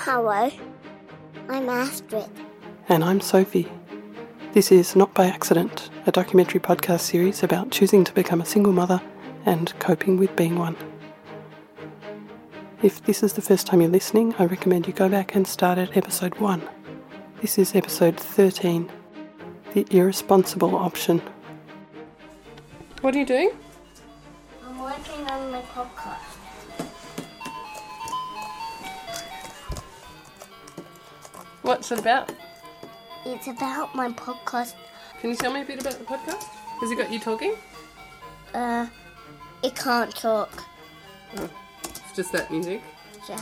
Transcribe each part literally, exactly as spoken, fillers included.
Hello, I'm Astrid. And I'm Sophie. This is Not by Accident, a documentary podcast series about choosing to become a single mother and coping with being one. If this is the first time you're listening, I recommend you go back and start at episode one. This is episode thirteen, The Irresponsible Option. What are you doing? I'm working on my podcast. What's it about? It's about my podcast. Can you tell me a bit about the podcast? Has it got you talking? Uh, it can't talk. Oh, it's just that music? Yeah.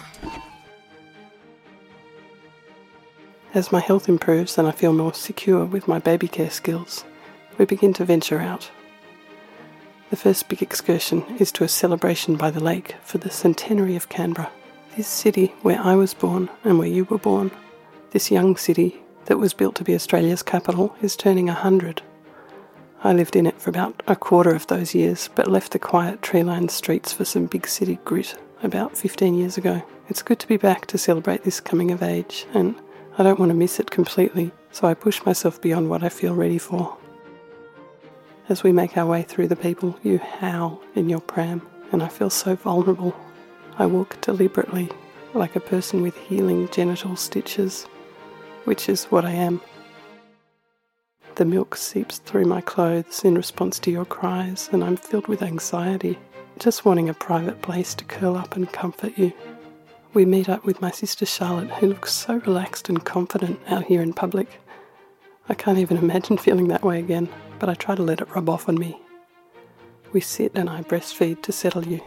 As my health improves and I feel more secure with my baby care skills, we begin to venture out. The first big excursion is to a celebration by the lake for the centenary of Canberra. This city where I was born and where you were born, this young city that was built to be Australia's capital, is turning a hundred. I lived in it for about a quarter of those years, but left the quiet tree-lined streets for some big city grit about fifteen years ago. It's good to be back to celebrate this coming of age, and I don't want to miss it completely, so I push myself beyond what I feel ready for. As we make our way through the people, you howl in your pram, and I feel so vulnerable. I walk deliberately, like a person with healing genital stitches, which is what I am. The milk seeps through my clothes in response to your cries, and I'm filled with anxiety, just wanting a private place to curl up and comfort you. We meet up with my sister Charlotte, who looks so relaxed and confident out here in public. I can't even imagine feeling that way again, but I try to let it rub off on me. We sit and I breastfeed to settle you.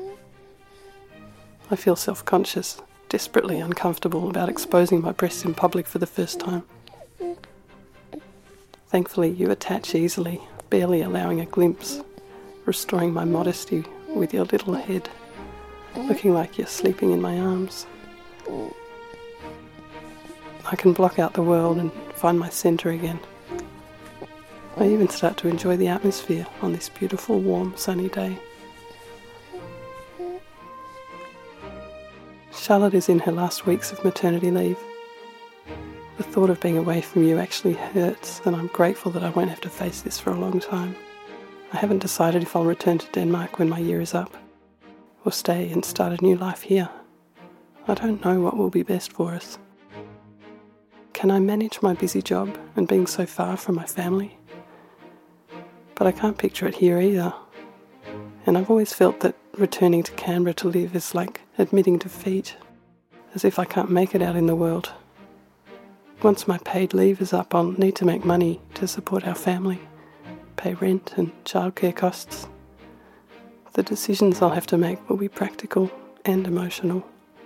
I feel self-conscious, desperately uncomfortable about exposing my breasts in public for the first time. Thankfully, you attach easily, barely allowing a glimpse, restoring my modesty with your little head, looking like you're sleeping in my arms. I can block out the world and find my centre again. I even start to enjoy the atmosphere on this beautiful, warm, sunny day. Charlotte is in her last weeks of maternity leave. The thought of being away from you actually hurts, and I'm grateful that I won't have to face this for a long time. I haven't decided if I'll return to Denmark when my year is up, or stay and start a new life here. I don't know what will be best for us. Can I manage my busy job and being so far from my family? But I can't picture it here either. And I've always felt that returning to Canberra to live is like admitting defeat, as if I can't make it out in the world. Once my paid leave is up, I'll need to make money to support our family, pay rent and childcare costs. The decisions I'll have to make will be practical and emotional.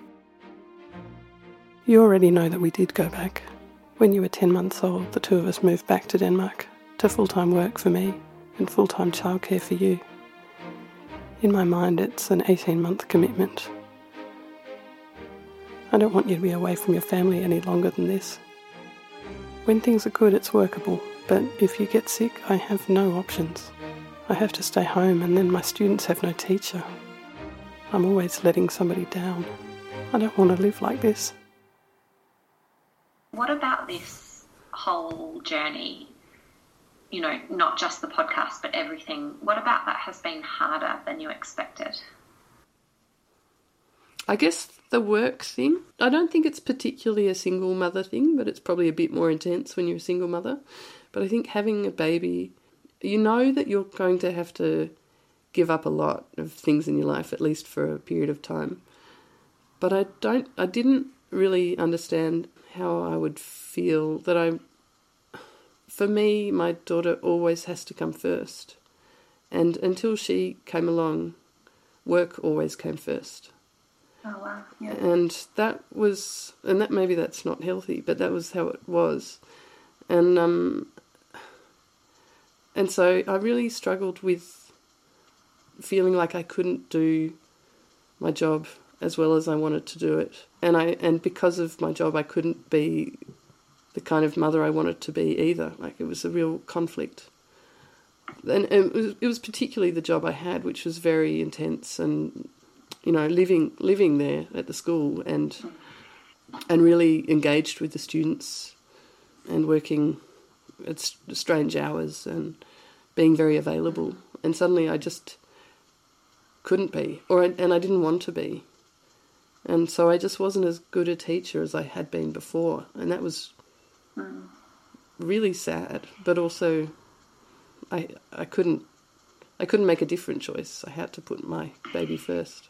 You already know that we did go back. When you were ten months old, the two of us moved back to Denmark, to full-time work for me and full-time childcare for you. In my mind, it's an eighteen-month commitment. I don't want you to be away from your family any longer than this. When things are good, it's workable, but if you get sick, I have no options. I have to stay home, and then my students have no teacher. I'm always letting somebody down. I don't want to live like this. What about this whole journey? You know, not just the podcast, but everything. What about that has been harder than you expected? I guess the work thing. I don't think it's particularly a single mother thing, but it's probably a bit more intense when you're a single mother. But I think having a baby, you know that you're going to have to give up a lot of things in your life, at least for a period of time. But I don't, I didn't really understand how I would feel that I... For me, my daughter always has to come first. And until she came along, work always came first. Oh, wow. Yeah. And that was, and that maybe that's not healthy, but that was how it was. And um, and so I really struggled with feeling like I couldn't do my job as well as I wanted to do it. And I and because of my job, I couldn't be the kind of mother I wanted to be either. Like, it was a real conflict. And it was, it was particularly the job I had, which was very intense, and, you know, living living there at the school and and really engaged with the students and working at strange hours and being very available. And suddenly I just couldn't be, or and I didn't want to be. And so I just wasn't as good a teacher as I had been before. And that was really sad, but also I I couldn't I couldn't make a different choice. I had to put my baby first.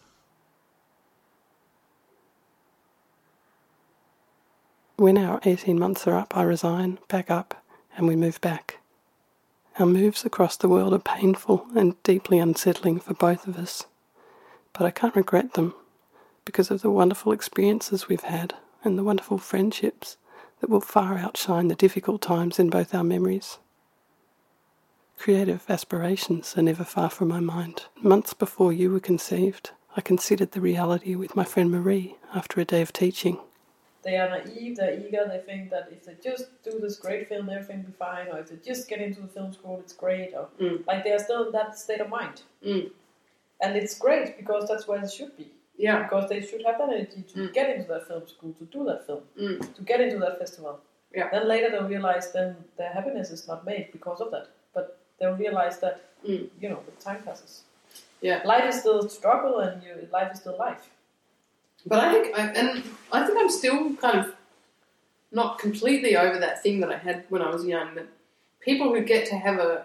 When our eighteen months are up, I resign, pack up, and we move back. Our moves across the world are painful and deeply unsettling for both of us, but I can't regret them because of the wonderful experiences we've had and the wonderful friendships that will far outshine the difficult times in both our memories. Creative aspirations are never far from my mind. Months before you were conceived, I considered the reality with my friend Marie after a day of teaching. They are naive, they're eager, they think that if they just do this great film, everything will be fine, or if they just get into the film school, it's great, or Mm. like they are still in that state of mind. Mm. And it's great because that's where it should be. Yeah. Because they should have that energy to Mm. get into that film school, to do that film, Mm. to get into that festival. Yeah. Then later they'll realize then their happiness is not made because of that. But they'll realize that, Mm. you know, the time passes. Yeah. Life is still a struggle and you, life is still life. But I think, I, and I think I'm still kind of not completely over that thing that I had when I was young, that people who get to have a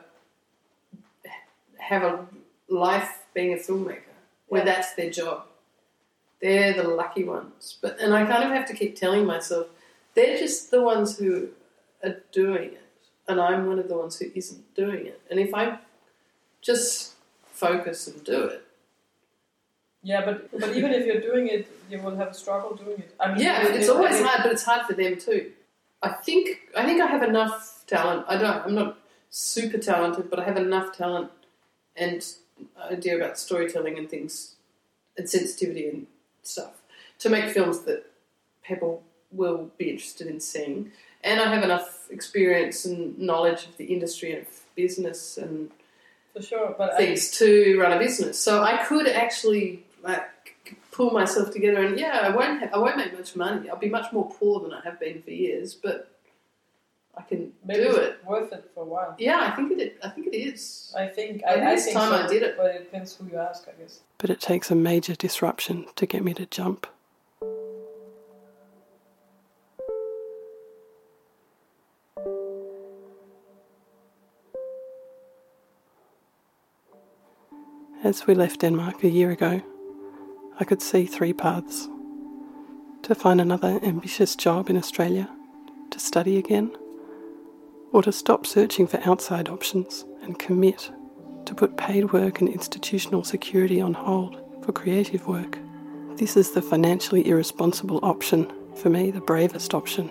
have a life being a filmmaker, where Yeah. that's their job, they're the lucky ones. But and I kind of have to keep telling myself, they're just the ones who are doing it, and I'm one of the ones who isn't doing it. And if I just focus and do it, Yeah, but, but even if you're doing it, you will have a struggle doing it. I mean, yeah, it- it's it- always it- hard, but it's hard for them too. I think I think I have enough talent. I don't. I'm not super talented, but I have enough talent and idea about storytelling and things, and sensitivity and stuff to make films that people will be interested in seeing. And I have enough experience and knowledge of the industry and of business and For sure, but things to run a business. So I could actually like pull myself together, and yeah, I won't have, I won't make much money. I'll be much more poor than I have been for years, but I can I, maybe do it's it. worth it for a while. Yeah, I think it. I think it is. I think I think I, I it's think time so, I did it. but it depends who you ask, I guess. But it takes a major disruption to get me to jump. As we left Denmark a year ago, I could see three paths. To find another ambitious job in Australia, to study again, or to stop searching for outside options and commit to put paid work and institutional security on hold for creative work. This is the financially irresponsible option, for me the bravest option.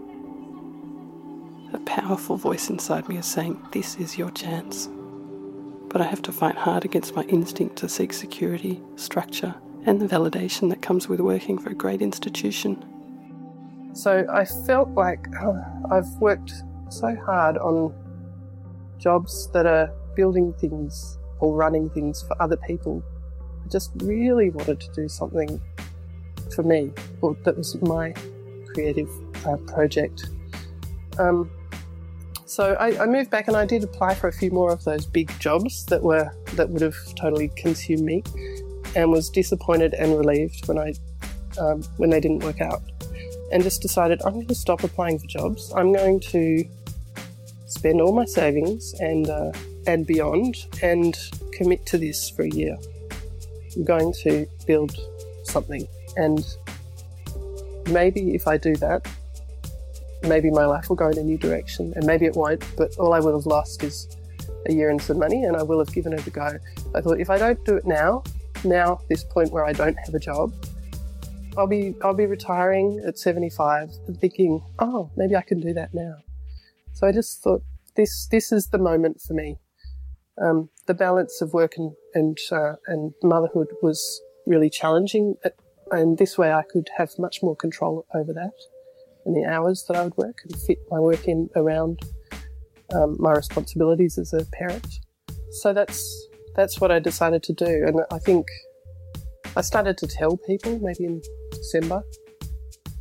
A powerful voice inside me is saying, this is your chance. But I have to fight hard against my instinct to seek security, structure, and the validation that comes with working for a great institution. So I felt like oh, I've worked so hard on jobs that are building things or running things for other people. I just really wanted to do something for me, or that was my creative uh, project. Um, so I, I moved back and I did apply for a few more of those big jobs that were that would have totally consumed me, and was disappointed and relieved when I um, when they didn't work out, and just decided I'm going to stop applying for jobs. I'm going to spend all my savings and uh, and beyond and commit to this for a year. I'm going to build something, and maybe if I do that, maybe my life will go in a new direction, and maybe it won't, but all I will have lost is a year and some money, and I will have given it a go. I thought if I don't do it now, now this point where I don't have a job, I'll be I'll be retiring at seventy-five and thinking, oh, maybe I can do that now. So I just thought this this is the moment for me. Um, the balance of work and and, uh, and motherhood was really challenging, and this way I could have much more control over that and the hours that I would work and fit my work in around um, my responsibilities as a parent. So that's that's what I decided to do, and I think I started to tell people maybe in December,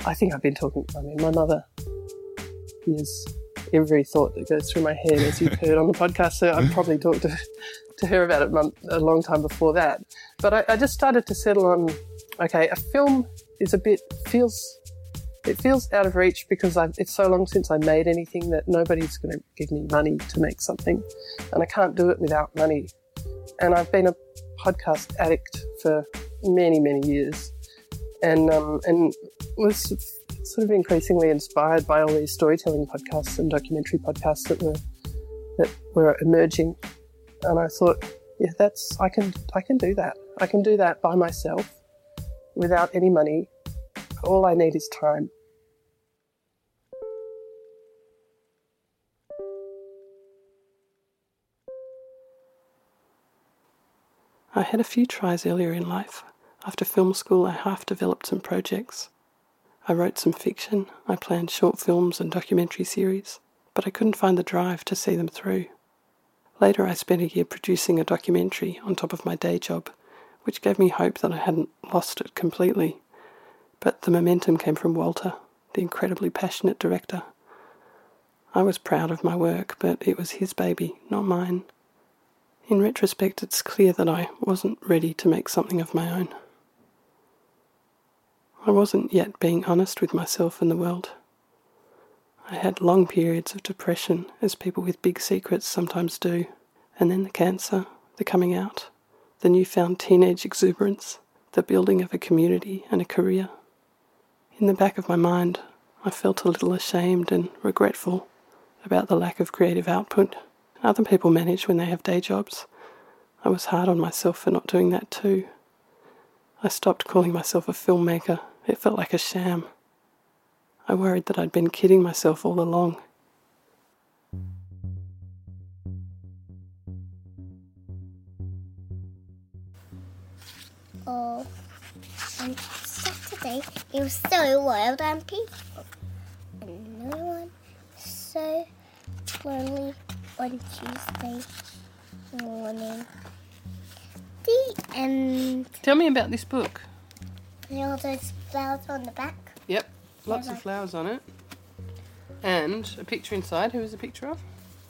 I think I've been talking, I mean, my mother is every thought that goes through my head, as you've heard on the podcast, so I've probably talked to, to her about it month, a long time before that. But I, I just started to settle on, okay, a film is a bit, feels, it feels out of reach because I've, it's so long since I made anything that nobody's going to give me money to make something, and I can't do it without money. And I've been a podcast addict for many, many years, and um, and was sort of increasingly inspired by all these storytelling podcasts and documentary podcasts that were that were emerging. And I thought, yeah, that's I can I can do that. I can do that by myself without any money. All I need is time. I had a few tries earlier in life. After film school, I half-developed some projects. I wrote some fiction, I planned short films and documentary series, but I couldn't find the drive to see them through. Later, I spent a year producing a documentary on top of my day job, which gave me hope that I hadn't lost it completely. But the momentum came from Walter, the incredibly passionate director. I was proud of my work, but it was his baby, not mine. In retrospect, it's clear that I wasn't ready to make something of my own. I wasn't yet being honest with myself and the world. I had long periods of depression, as people with big secrets sometimes do, and then the cancer, the coming out, the newfound teenage exuberance, the building of a community and a career. In the back of my mind, I felt a little ashamed and regretful about the lack of creative output. Other people manage when they have day jobs. I was hard on myself for not doing that too. I stopped calling myself a filmmaker. It felt like a sham. I worried that I'd been kidding myself all along. Oh, on Saturday it was so wild and peaceful, and no one so lonely on Tuesday morning. The end. Tell me about this book. There are those flowers on the back. Yep, lots like- of flowers on it. And a picture inside. Who is the picture of?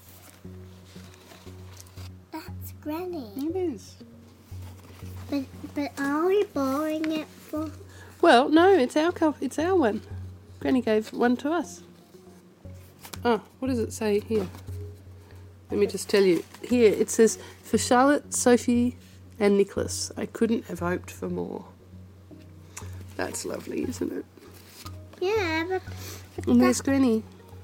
That's Granny. It is. But but are we borrowing it for? Well, no, it's our cup. It's our one. Granny gave one to us. Oh, what does it say here? Let me just tell you. Here it says, for Charlotte, Sophie and Nicholas. I couldn't have hoped for more. That's lovely, isn't it? Yeah, but, but And there's Granny.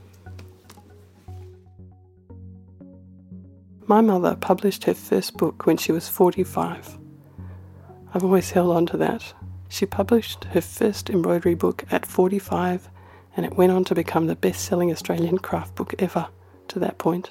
My mother published her first book when she was forty-five. I've always held on to that. She published her first embroidery book at forty-five, and it went on to become the best-selling Australian craft book ever to that point.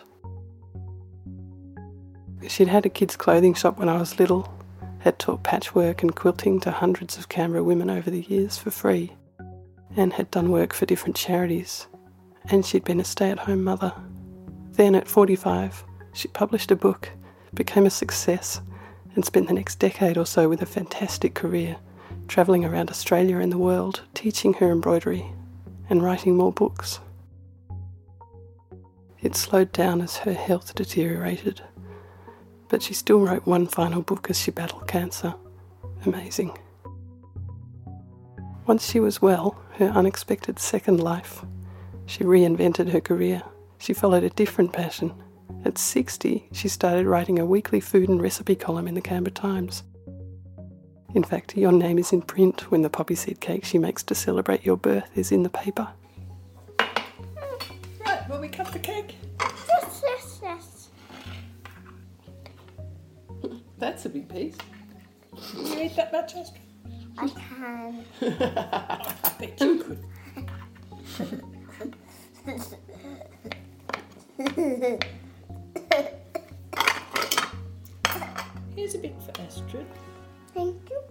She'd had a kids' clothing shop when I was little, had taught patchwork and quilting to hundreds of Canberra women over the years for free, and had done work for different charities. And she'd been a stay-at-home mother. Then at forty-five, she published a book, became a success, and spent the next decade or so with a fantastic career, travelling around Australia and the world, teaching her embroidery and writing more books. It slowed down as her health deteriorated, but she still wrote one final book as she battled cancer. Amazing. Once she was well, her unexpected second life, she reinvented her career. She followed a different passion. At sixty, she started writing a weekly food and recipe column in the Canberra Times. In fact, your name is in print when the poppy seed cake she makes to celebrate your birth is in the paper. Right, will we cut the cake? Yes, yes, yes. That's a big piece. Can you eat that much, Astrid? I can. I bet you could. Here's a bit for Astrid. Thank you.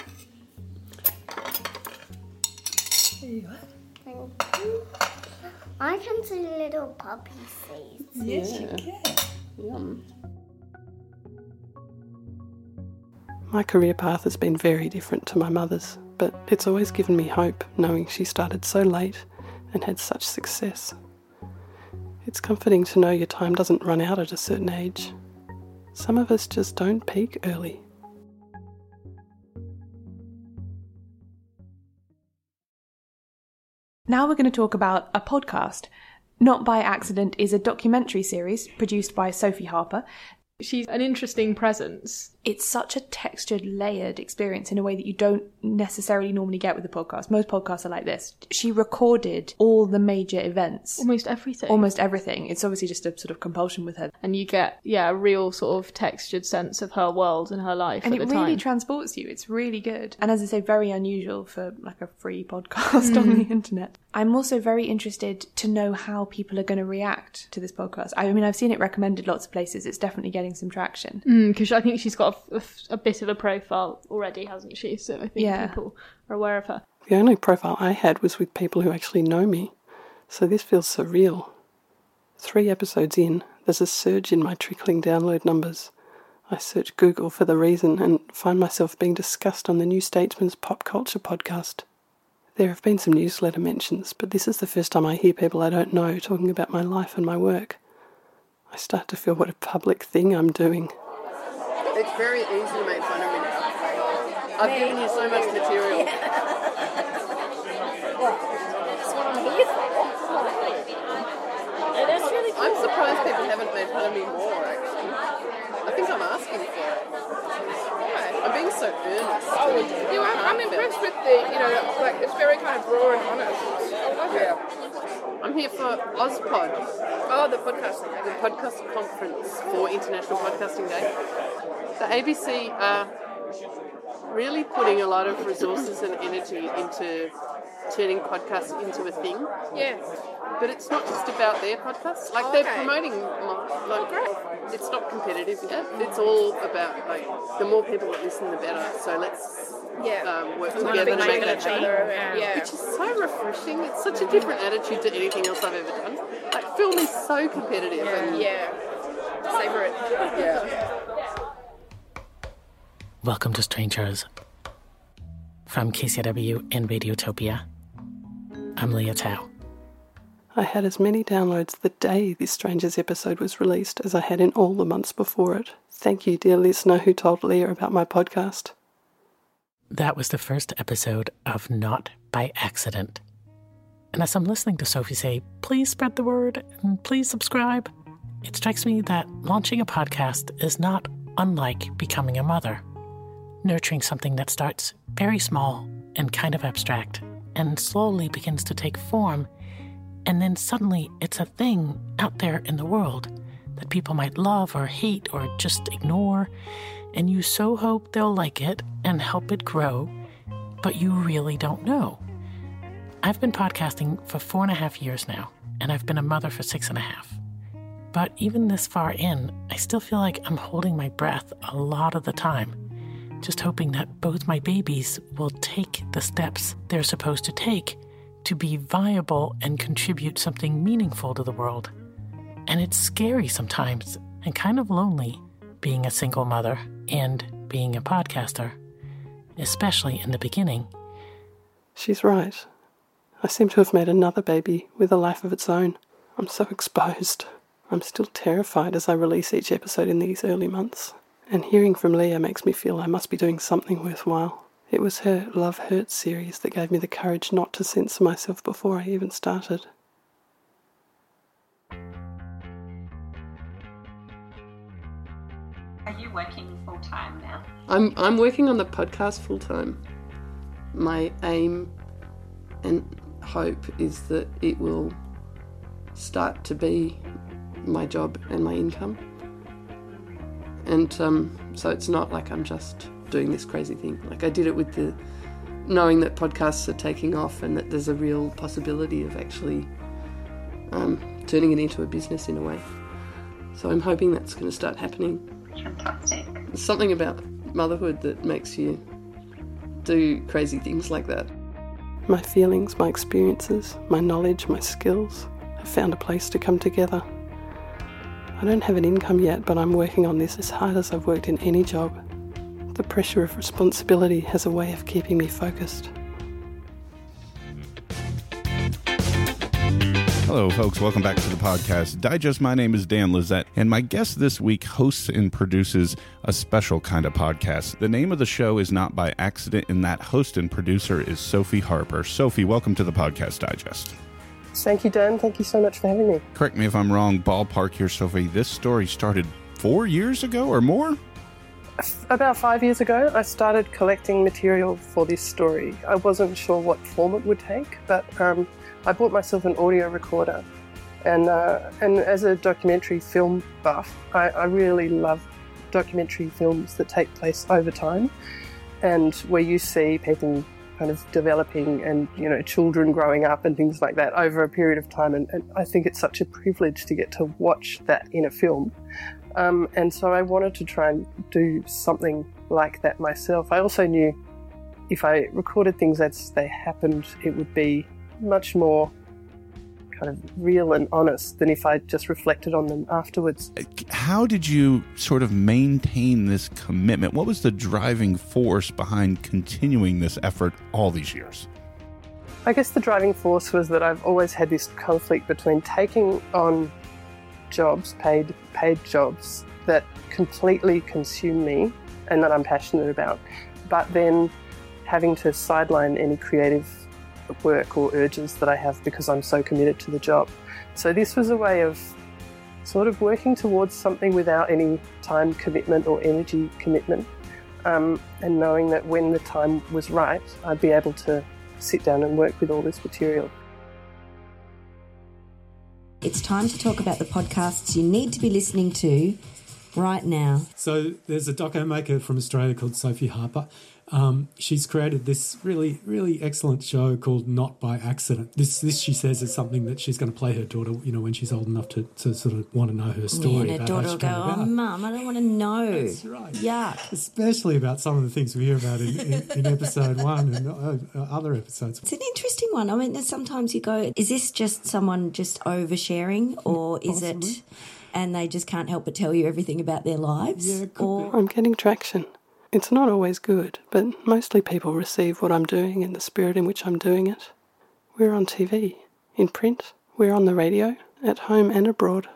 There you are. Thank you. I can see little poppy seeds. Yes, Yeah. you can. Yum. My career path has been very different to my mother's. but it's always given me hope knowing she started so late and had such success. It's comforting to know your time doesn't run out at a certain age. Some of us just don't peak early. Now we're going to talk about a podcast. Not by Accident is a documentary series produced by Sophie Harper. She's an interesting presence. It's such a textured, layered experience in a way that you don't necessarily normally get with a podcast. Most podcasts are like this. She recorded all the major events. Almost everything. Almost everything. It's obviously just a sort of compulsion with her. And you get, yeah, a real sort of textured sense of her world and her life and at the it time. really transports you. It's really good. And as I say, very unusual for like a free podcast mm. on the internet. I'm also very interested to know how people are going to react to this podcast. I mean, I've seen it recommended lots of places. It's definitely getting some traction. Because mm, I think she's got a, a, a bit of a profile already, hasn't she? So I think yeah. people are aware of her. The only profile I had was with people who actually know me. So this feels surreal. Three episodes in, there's a surge in my trickling download numbers. I search Google for the reason and find myself being discussed on the New Statesman's Pop Culture podcast. There have been some newsletter mentions, but this is the first time I hear people I don't know talking about my life and my work. I start to feel what a public thing I'm doing. It's very easy to make fun of me now. I've given you so much material. That's what I'm here for. And that's really cool. I'm surprised people haven't made fun of me more, actually. I think I'm asking for it. I'm being so earnest. Oh, you know, I'm, I'm impressed with the, you know, like, it's very kind of raw and honest. Okay. Yeah. I'm here for Ozpod. Oh, the podcast thing. The podcast conference for International Podcasting Day. The A B C are really putting a lot of resources and energy into turning podcasts into a thing. Yeah. But it's not just about their podcasts. Like, okay. they're promoting, like, great. It's not competitive yet. It's all about, like, the more people that listen, the better. So let's yeah. um, work we together to make that happen. Yeah. Which is so refreshing. It's such a different attitude to anything else I've ever done. Like, film is so competitive. Yeah. And yeah. Savour it. Yeah. Welcome to Strangers. From K C W and Radiotopia, I'm Leah Tao. I had as many downloads the day this Strangers episode was released as I had in all the months before it. Thank you, dear listener who told Leah about my podcast. That was the first episode of Not by Accident. And as I'm listening to Sophie say, please spread the word and please subscribe, it strikes me that launching a podcast is not unlike becoming a mother. Nurturing something that starts very small and kind of abstract and slowly begins to take form, and then suddenly it's a thing out there in the world that people might love or hate or just ignore, and you so hope they'll like it and help it grow, but you really don't know. I've been podcasting for four and a half years now, and I've been a mother for six and a half. But even this far in, I still feel like I'm holding my breath a lot of the time, just hoping that both my babies will take the steps they're supposed to take to be viable and contribute something meaningful to the world. And it's scary sometimes and kind of lonely being a single mother and being a podcaster, especially in the beginning. She's right. I seem to have made another baby with a life of its own. I'm so exposed. I'm still terrified as I release each episode in these early months. And hearing from Leah makes me feel I must be doing something worthwhile. It was her Love Hurts series that gave me the courage not to censor myself before I even started. Are you working full time now? I'm I'm working on the podcast full time. My aim and hope is that it will start to be my job and my income. And um, so it's not like I'm just doing this crazy thing. Like I did it with the knowing that podcasts are taking off and that there's a real possibility of actually um, turning it into a business in a way. So I'm hoping that's going to start happening. Fantastic. There's something about motherhood that makes you do crazy things like that. My feelings, my experiences, my knowledge, my skills have found a place to come together. I don't have an income yet, but I'm working on this as hard as I've worked in any job. The pressure of responsibility has a way of keeping me focused. Hello, folks. Welcome back to the Podcast Digest. My name is Dan Lizette, and my guest this week hosts and produces a special kind of podcast. The name of the show is Not by Accident, and that host and producer is Sophie Harper. Sophie, welcome to the Podcast Digest. Thank you, Dan. Thank you so much for having me. Correct me if I'm wrong, ballpark here, Sophie. This story started four years ago or more? About five years ago, I started collecting material for this story. I wasn't sure what form it would take, but um, I bought myself an audio recorder. And uh, and as a documentary film buff, I, I really love documentary films that take place over time and where you see people kind of developing and, you know, children growing up and things like that over a period of time. And, and I think it's such a privilege to get to watch that in a film. Um, and so I wanted to try and do something like that myself. I also knew if I recorded things as they happened, it would be much more kind of real and honest than if I just reflected on them afterwards. How did you sort of maintain this commitment? What was the driving force behind continuing this effort all these years? I guess the driving force was that I've always had this conflict between taking on jobs, paid paid jobs that completely consume me and that I'm passionate about, but then having to sideline any creative work or urges that I have because I'm so committed to the job. So this was a way of sort of working towards something without any time commitment or energy commitment, um, and knowing that when the time was right, I'd be able to sit down and work with all this material. It's time to talk about the podcasts you need to be listening to right now. So there's a doco maker from Australia called Sophie Harper. Um, she's created this really, really excellent show called Not by Accident. This, this she says, is something that she's going to play her daughter, you know, when she's old enough to, to sort of want to know her story. Yeah, and her about daughter how will she go, came oh, about. Mum, I don't want to know. That's right. Yuck. Especially about some of the things we hear about in, in, in episode one and uh, other episodes. It's an interesting one. I mean, sometimes you go, is this just someone just oversharing, or is Possibly. it, and they just can't help but tell you everything about their lives? Yeah, it could or be. I'm getting traction. It's not always good, but mostly people receive what I'm doing in the spirit in which I'm doing it. We're on T V, in print, we're on the radio, at home and abroad.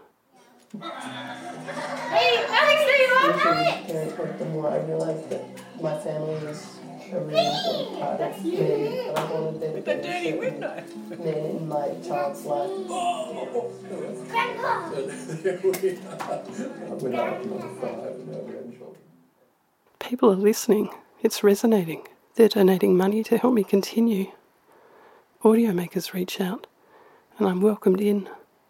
Hey, Alex, there you are, Alex! The more I realised that my family was a really important part of me, and I wanted there to be a certain men in my child's life. Grandpa! We're not number five, no grandchildren. People are listening. It's resonating. They're donating money to help me continue. Audio makers reach out, and I'm welcomed in.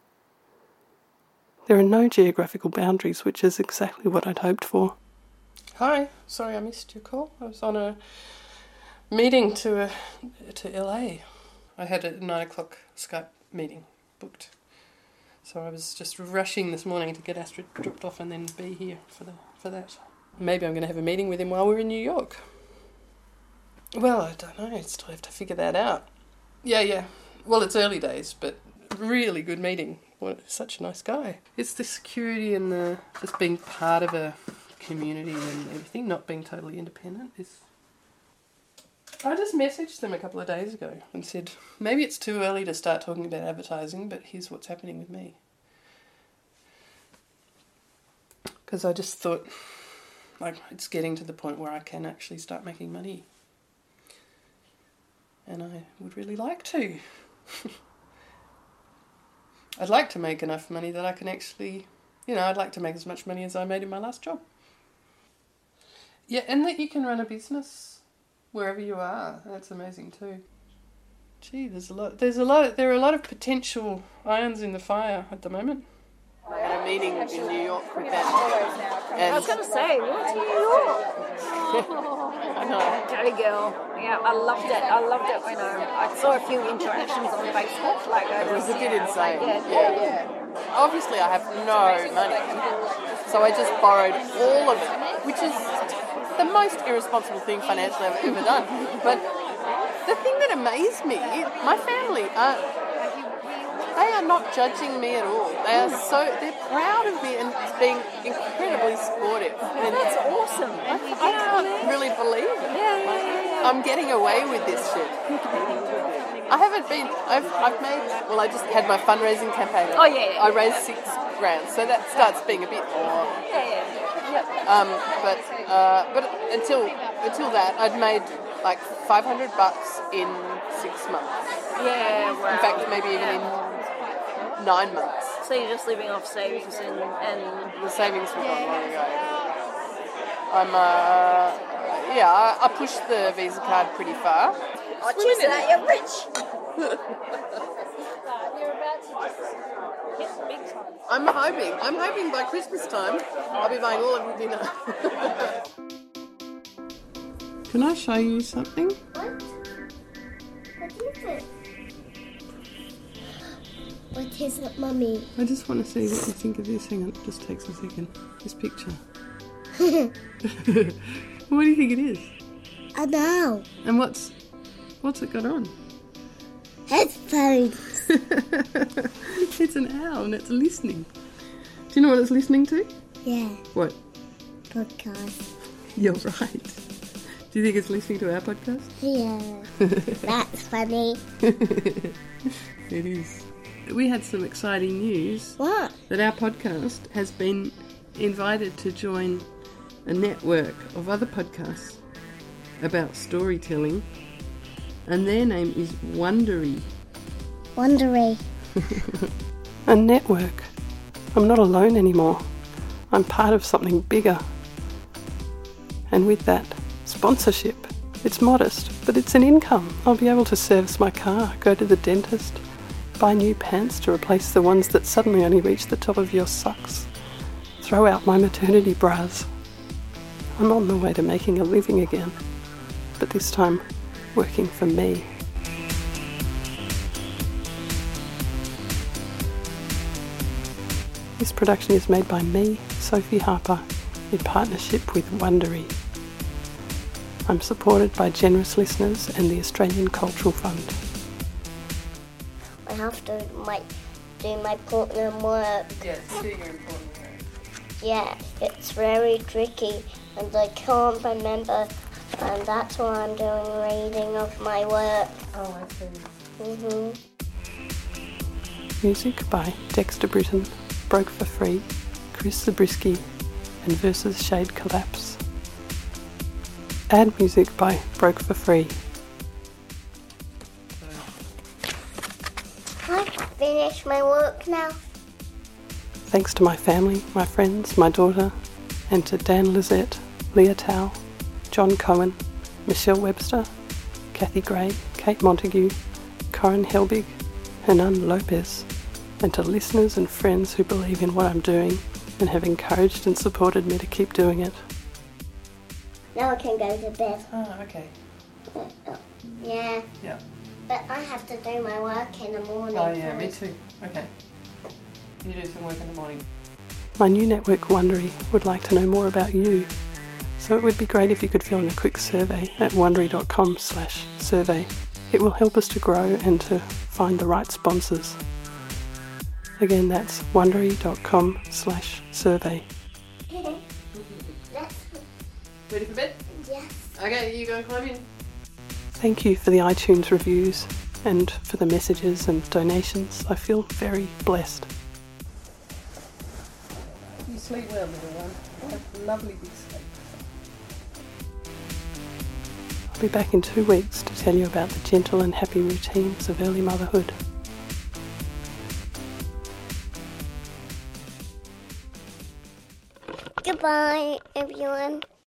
There are no geographical boundaries, which is exactly what I'd hoped for. Hi, sorry I missed your call. I was on a meeting to a, to L A. I had a nine o'clock Skype meeting booked. So I was just rushing this morning to get Astrid dropped off and then be here for the for that. Maybe I'm going to have a meeting with him while we're in New York. Well, I don't know. I still have to figure that out. Yeah, yeah. Well, it's early days, but really good meeting. What, such a nice guy. It's the security and the just being part of a community and everything, not being totally independent. Is. I just messaged them a couple of days ago and said, maybe it's too early to start talking about advertising, but here's what's happening with me. Because I just thought, like, it's getting to the point where I can actually start making money. And I would really like to. I'd like to make enough money that I can actually, you know, I'd like to make as much money as I made in my last job. Yeah, and that you can run a business wherever you are. That's amazing too. Gee, there's a lot. There's a lot. Of, there are a lot of potential irons in the fire at the moment. I had a meeting in New York with them. I was going to say, we went to New York. I know. Jelly girl. Yeah, I loved it. I loved it when I, I saw a few interactions on Facebook. Like It was a bit yeah, insane. Like, yeah, Yeah. yeah. Obviously, I have no money, so I just borrowed all of it, which is the most irresponsible thing financially I've ever done. But the thing that amazed me, my family are, they are not judging me at all. They are so, they're proud of me and being incredibly supportive. And that's awesome. I, I can't really believe it. Yeah, yeah, yeah. I'm getting away with this shit. I haven't been. I've I've made. Well, I just had my fundraising campaign. Oh yeah. yeah. I raised six grand, so that starts being a bit more. Yeah, yeah. Yep. Um, but uh, but until until that, I'd made like five hundred bucks in six months. Yeah. Wow. In fact, maybe even in nine months. So you're just living off savings and, and the savings were gone long ago. I'm uh yeah, I, I pushed the Visa card pretty far. Oh, cheers to that, you're rich. You're about to hit the big time. I'm hoping. I'm hoping by Christmas time I'll be buying all of your dinner. Can I show you something? What? What is it? What is it, Mummy? I just want to see what you think of this. Hang on, it just takes a second. This picture. What do you think it is? An owl. And what's what's it got on? Headphones. It's an owl and it's listening. Do you know what it's listening to? Yeah. What? Podcast. You're right. Do you think it's listening to our podcast? Yeah. That's funny. It is. We had some exciting news. What? That our podcast has been invited to join a network of other podcasts about storytelling, and their name is Wondery. Wondery. A network. I'm not alone anymore. I'm part of something bigger. And with that, sponsorship. It's modest, but it's an income. I'll be able to service my car, go to the dentist, buy new pants to replace the ones that suddenly only reach the top of your socks, throw out my maternity bras. I'm on the way to making a living again, but this time working for me. This production is made by me, Sophie Harper, in partnership with Wondery. I'm supported by generous listeners and the Australian Cultural Fund. I have to my, do my important work. Yes, do your important work. Yeah, it's very tricky and I can't remember, and that's why I'm doing reading of my work. Oh, I see. Mm-hmm. Music by Dexter Britton, Broke for Free, Chris Zabriskie, and Versus Shade Collapse. Ad music by Broke for Free. I've finished my work now. Thanks to my family, my friends, my daughter, and to Dan Lizette, Leah Tao, John Cohen, Michelle Webster, Kathy Gray, Kate Montague, Corinne Helbig, Hernan Lopez, and to listeners and friends who believe in what I'm doing and have encouraged and supported me to keep doing it. Now I can go to bed. Oh, okay. Yeah. Yeah. But I have to do my work in the morning. Oh yeah, first. me too. Okay. You do some work in the morning. My new network, Wondery, would like to know more about you. So it would be great if you could fill in a quick survey at wondery.com slash survey. It will help us to grow and to find the right sponsors. Again, that's wondery.com slash survey. Ready for bed? Yes. Okay, you go climb in. Thank you for the iTunes reviews and for the messages and donations. I feel very blessed. You sleep well, little one. Have a lovely big sleep. I'll be back in two weeks to tell you about the gentle and happy routines of early motherhood. Goodbye, everyone.